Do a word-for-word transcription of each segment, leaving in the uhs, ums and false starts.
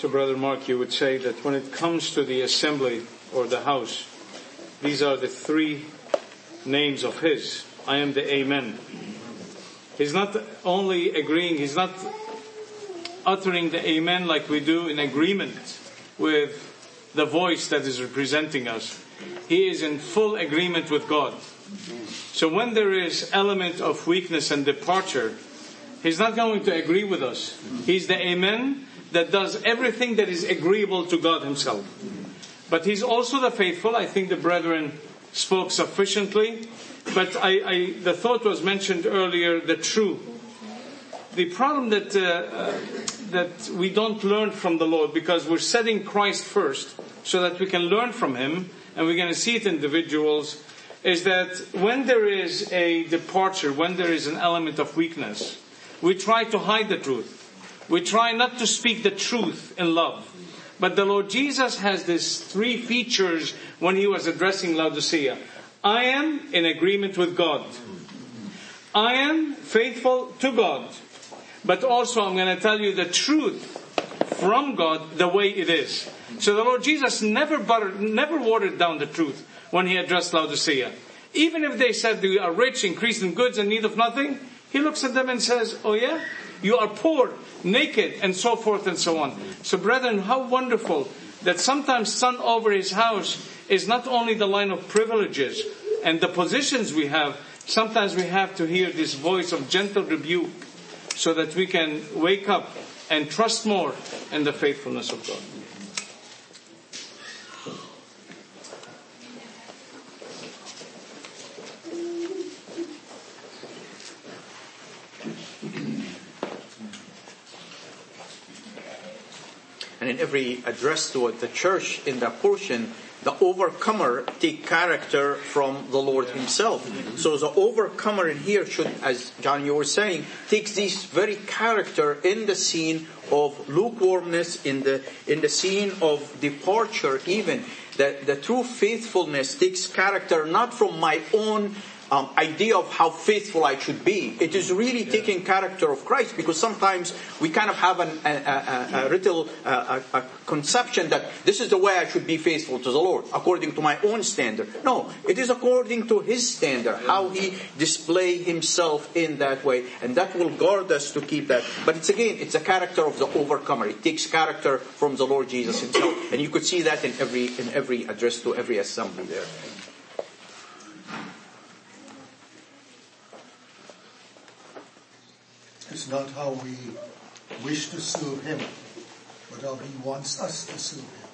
So, Brother Mark, you would say that when it comes to the assembly or the house, these are the three names of His. I am the Amen. He's not only agreeing, He's not uttering the Amen like we do in agreement with the voice that is representing us. He is in full agreement with God. So when there is element of weakness and departure, He's not going to agree with us. He's the Amen that does everything that is agreeable to God Himself. But He's also the faithful. I think the brethren spoke sufficiently. But I, I, the thought was mentioned earlier, the true. The problem that uh, uh, that we don't learn from the Lord, because we're setting Christ first so that we can learn from Him, and we're going to see it in individuals, is that when there is a departure, when there is an element of weakness, we try to hide the truth. We try not to speak the truth in love. But the Lord Jesus has these three features when He was addressing Laodicea. I am in agreement with God. I am faithful to God. But also I'm going to tell you the truth from God the way it is. So the Lord Jesus never buttered, never watered down the truth when He addressed Laodicea. Even if they said they are rich, increased in goods, and need of nothing, He looks at them and says, oh yeah? You are poor, naked, and so forth and so on. So brethren, how wonderful that sometimes son over his house is not only the line of privileges and the positions we have. Sometimes we have to hear this voice of gentle rebuke so that we can wake up and trust more in the faithfulness of God. And in every address to the church in that portion, the overcomer take character from the Lord Himself. So the overcomer in here should, as John, you were saying, takes this very character in the scene of lukewarmness, in the in the scene of departure even. That the true faithfulness takes character not from my own Um, idea of how faithful I should be. It is really yeah. taking character of Christ, because sometimes we kind of have an, a, a, a little a, a conception that this is the way I should be faithful to the Lord, according to my own standard. No, it is according to His standard, how He display Himself in that way, and that will guard us to keep that. But it's again, it's a character of the overcomer. It takes character from the Lord Jesus Himself, and you could see that in every in every address to every assembly there. It's not how we wish to serve Him, but how He wants us to serve Him.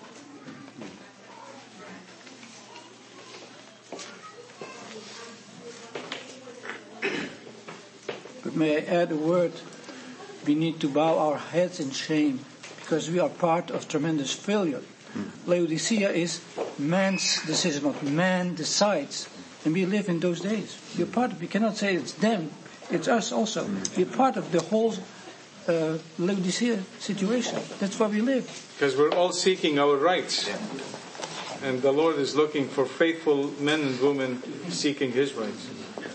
But may I add a word? We need to bow our heads in shame, because we are part of tremendous failure. Laodicea is man's decision, what man decides. And we live in those days. We're part of, we cannot say it's them. It's us also. We're part of the whole uh, Laodicea situation. That's why we live. Because we're all seeking our rights. And the Lord is looking for faithful men and women seeking His rights.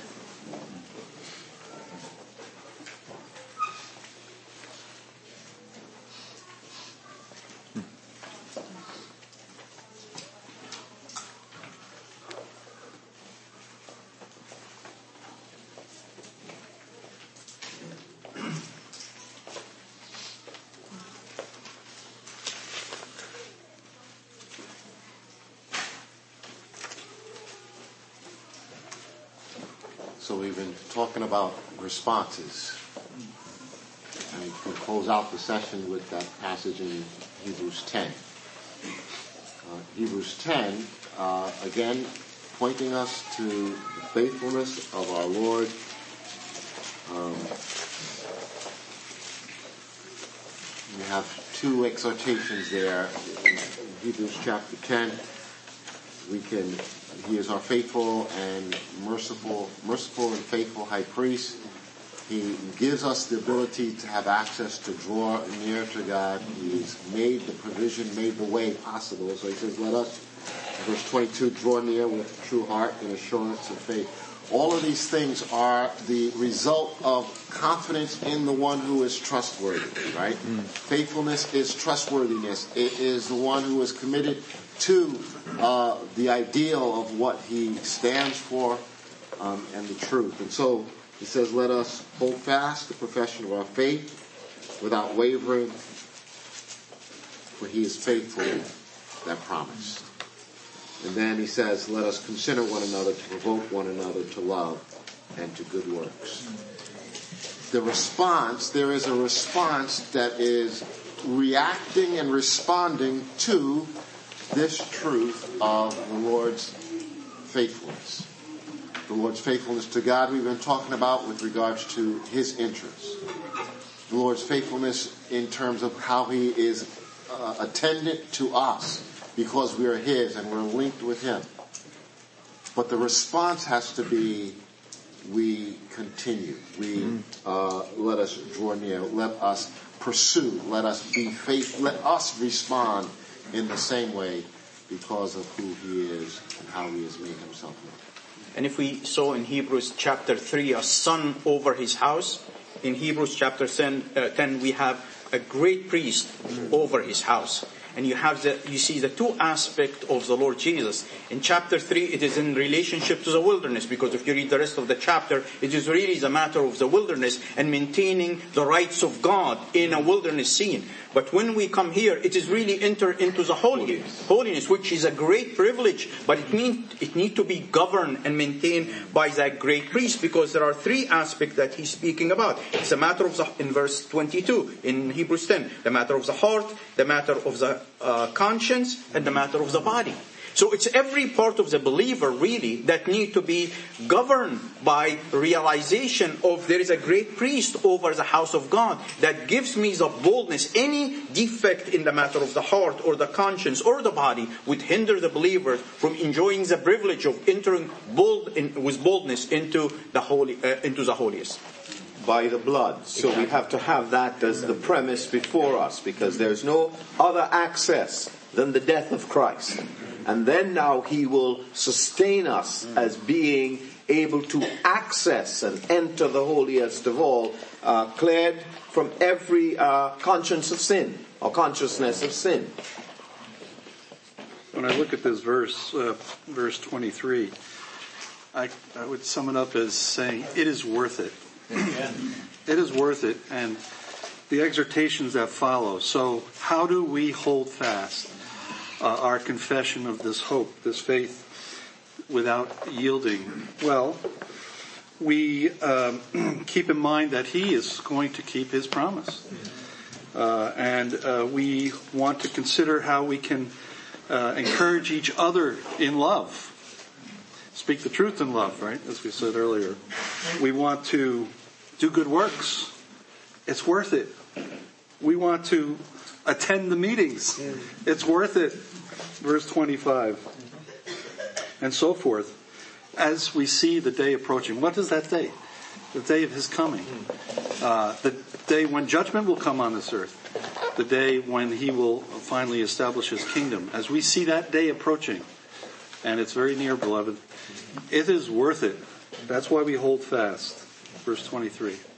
So we've been talking about responses. And we can close out the session with that passage in Hebrews ten. Uh, Hebrews ten, uh, again, pointing us to the faithfulness of our Lord. Um, we have two exhortations there in Hebrews chapter ten. We can, He is our faithful and merciful, merciful and faithful high priest. He gives us the ability to have access to draw near to God. He's made the provision, made the way possible. So He says, let us, verse twenty-two, draw near with true heart and assurance of faith, All of these things are the result of confidence in the one who is trustworthy, right? Mm. Faithfulness is trustworthiness. It is the one who is committed to uh, the ideal of what he stands for um, and the truth. And so he says, let us hold fast the profession of our faith without wavering, for he is faithful that promised. And then he says, let us consider one another to provoke one another to love and to good works. The response, there is a response that is reacting and responding to this truth of the Lord's faithfulness. The Lord's faithfulness to God we've been talking about with regards to his interests. The Lord's faithfulness in terms of how he is uh, attendant to us because we are his and we're linked with him. But the response has to be, we continue. We uh, let us draw near. Let us pursue. Let us be faithful. Let us respond in the same way because of who he is and how he has made himself known. And if we saw in Hebrews chapter three a son over his house, in Hebrews chapter ten, uh, ten we have a great priest over his house. And you have the, you see the two aspects of the Lord Jesus. In chapter three, it is in relationship to the wilderness, because if you read the rest of the chapter, it is really the matter of the wilderness and maintaining the rights of God in a wilderness scene. But when we come here, it is really enter into the holy, holiness, which is a great privilege, but it means it needs to be governed and maintained by that great priest, because there are three aspects that he's speaking about. It's a matter of the, in verse twenty-two, in Hebrews ten, the matter of the heart, the matter of the uh, conscience, and the matter of the body. So it's every part of the believer really that need to be governed by realization of there is a great priest over the house of God that gives me the boldness. Any defect in the matter of the heart or the conscience or the body would hinder the believer from enjoying the privilege of entering bold in, with boldness into the holy uh, into the holiest. By the blood. So exactly. We have to have that as the premise before us, because there's no other access than the death of Christ. And then now he will sustain us as being able to access and enter the holiest of all, uh, cleared from every uh, conscience of sin or consciousness of sin. When I look at this verse, uh, verse twenty-three, I, I would sum it up as saying, it is worth it. It is worth it. And the exhortations that follow. So how do we hold fast Uh, our confession of this hope, this faith, without yielding? Well, we um, keep in mind that he is going to keep his promise. Uh, and uh, we want to consider how we can uh, encourage each other in love. Speak the truth in love, right? As we said earlier. We want to do good works. It's worth it. We want to attend the meetings. It's worth it. Verse twenty-five. And so forth. As we see the day approaching. What is that day? The day of his coming. Uh, the day when judgment will come on this earth. The day when he will finally establish his kingdom. As we see that day approaching, and it's very near, beloved, it is worth it. That's why we hold fast. Verse twenty-three.